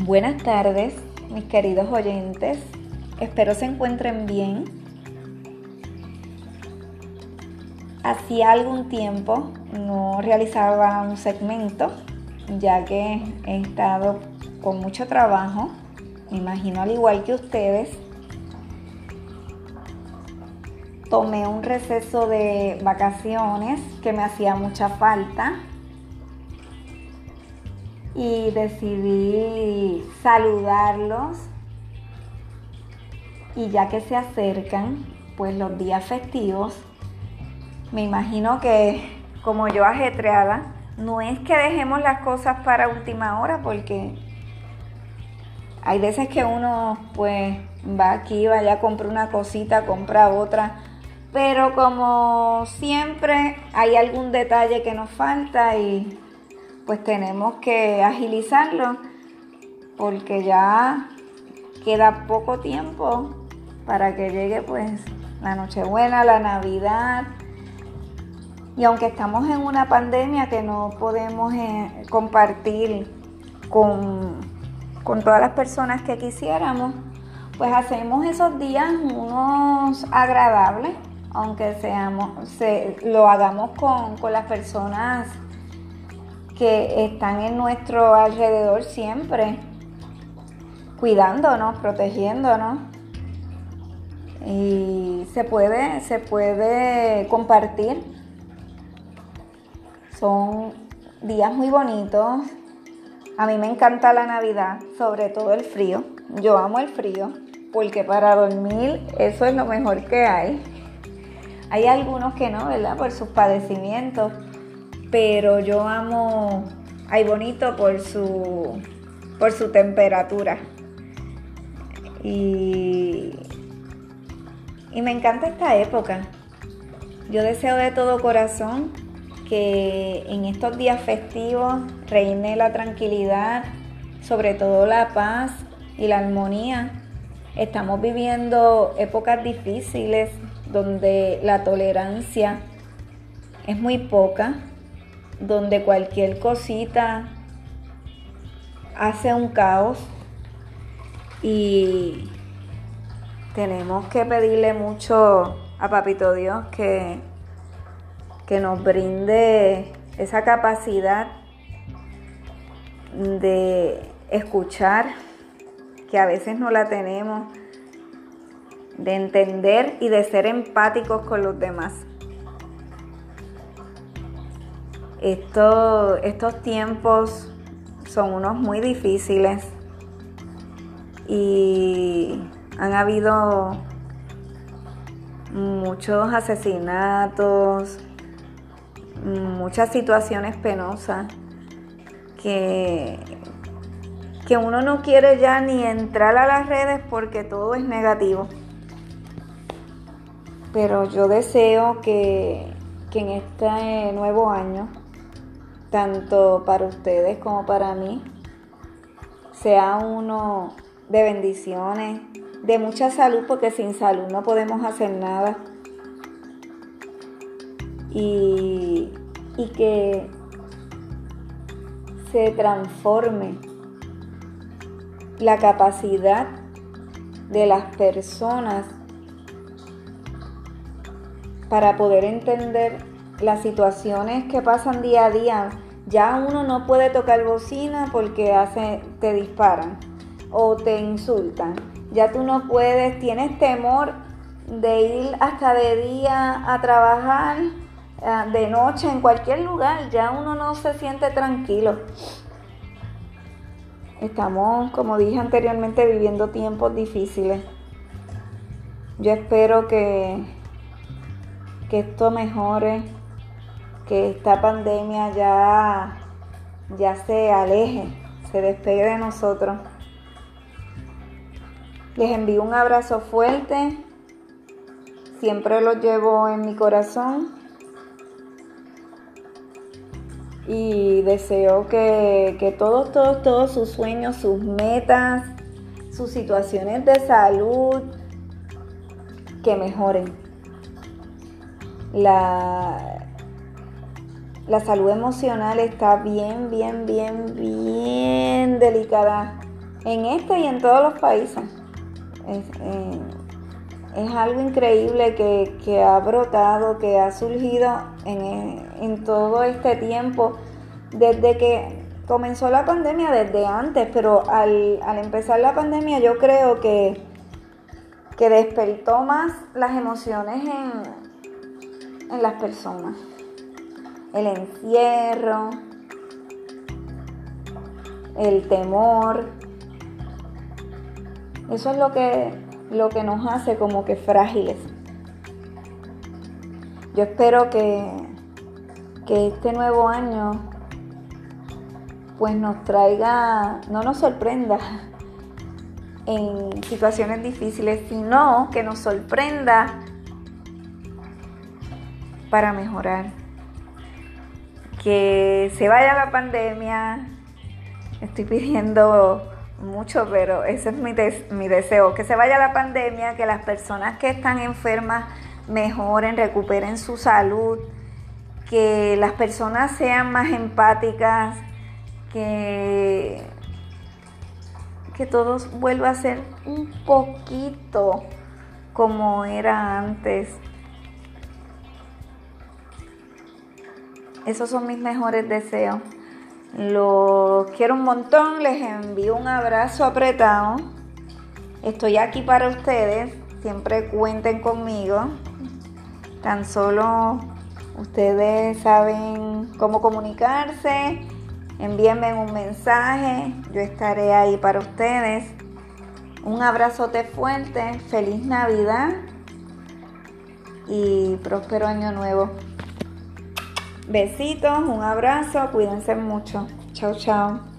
Buenas tardes, mis queridos oyentes. Espero se encuentren bien. Hacía algún tiempo no realizaba un segmento, ya que he estado con mucho trabajo, me imagino al igual que ustedes. Tomé un receso de vacaciones que me hacía mucha falta y decidí saludarlos, y ya que se acercan pues los días festivos, me imagino que como yo ajetreada, no es que dejemos las cosas para última hora, porque hay veces que uno pues va aquí, vaya, compra una cosita, compra otra, pero como siempre hay algún detalle que nos falta y pues tenemos que agilizarlo, porque ya queda poco tiempo para que llegue pues la Nochebuena, la Navidad. Y aunque estamos en una pandemia que no podemos compartir con todas las personas que quisiéramos, pues hacemos esos días unos agradables, aunque lo hagamos con las personas que están en nuestro alrededor siempre, cuidándonos, protegiéndonos. Y se puede compartir. Son días muy bonitos. A mí me encanta la Navidad, sobre todo el frío. Yo amo el frío, porque para dormir eso es lo mejor que hay. Hay algunos que no, ¿verdad? Por sus padecimientos. Pero yo amo Ay Bonito por su temperatura. Y me encanta esta época. Yo deseo de todo corazón que en estos días festivos reine la tranquilidad, sobre todo la paz y la armonía. Estamos viviendo épocas difíciles donde la tolerancia es muy poca, donde cualquier cosita hace un caos, y tenemos que pedirle mucho a Papito Dios que nos brinde esa capacidad de escuchar, que a veces no la tenemos, de entender y de ser empáticos con los demás. Estos tiempos son unos muy difíciles y han habido muchos asesinatos, muchas situaciones penosas que uno no quiere ya ni entrar a las redes porque todo es negativo. Pero yo deseo que en este nuevo año, tanto para ustedes como para mí, sea uno de bendiciones, de mucha salud, porque sin salud no podemos hacer nada. Y que se transforme la capacidad de las personas para poder entender las situaciones que pasan día a día. Ya uno no puede tocar bocina porque te disparan o te insultan. Ya tú no puedes, tienes temor de ir hasta de día a trabajar, de noche, en cualquier lugar. Ya uno no se siente tranquilo. Estamos, como dije anteriormente, viviendo tiempos difíciles. Yo espero que esto mejore, que esta pandemia ya se aleje, se despegue de nosotros. Les envío un abrazo fuerte, siempre los llevo en mi corazón, y deseo que todos sus sueños, sus metas, sus situaciones de salud, que mejoren. La salud emocional está bien delicada en este y en todos los países. Es algo increíble que ha brotado, que ha surgido en todo este tiempo, desde que comenzó la pandemia, desde antes, pero al empezar la pandemia yo creo que despertó más las emociones en las personas. El encierro, el temor, eso es lo que nos hace como que frágiles. Yo espero que este nuevo año pues nos traiga, no nos sorprenda en situaciones difíciles, sino que nos sorprenda para mejorar. Que se vaya la pandemia. Estoy pidiendo mucho, pero ese es mi deseo, que se vaya la pandemia, que las personas que están enfermas mejoren, recuperen su salud, que las personas sean más empáticas, que todo vuelva a ser un poquito como era antes. Esos son mis mejores deseos. Los quiero un montón, les envío un abrazo apretado. Estoy aquí para ustedes, siempre cuenten conmigo. Tan solo ustedes saben cómo comunicarse, envíenme un mensaje, yo estaré ahí para ustedes. Un abrazote fuerte, feliz Navidad y próspero año nuevo. Besitos, un abrazo, cuídense mucho. Chao, chao.